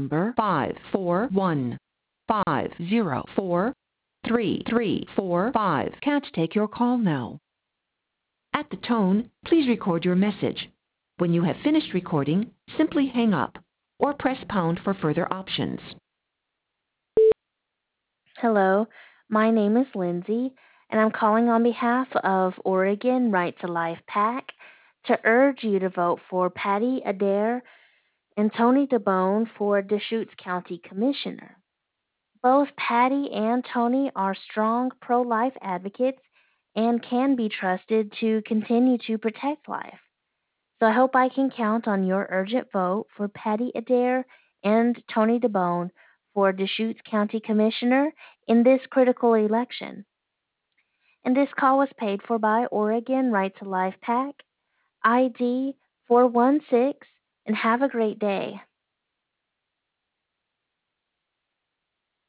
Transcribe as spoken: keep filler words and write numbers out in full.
number five four one five zero four three three four five. Can't take your call now. At the tone, please record your message. When you have finished recording, simply hang up or press pound for further options. Hello, my name is Lindsay, and I'm calling on behalf of Oregon Right to Life PAC to urge you to vote for Patty Adair and Tony DeBone for Deschutes County Commissioner. Both Patty and Tony are strong pro-life advocates and can be trusted to continue to protect life. So I hope I can count on your urgent vote for Patty Adair and Tony DeBone for Deschutes County Commissioner in this critical election. And this call was paid for by Oregon Right to Life PAC, I D four one six, and have a great day.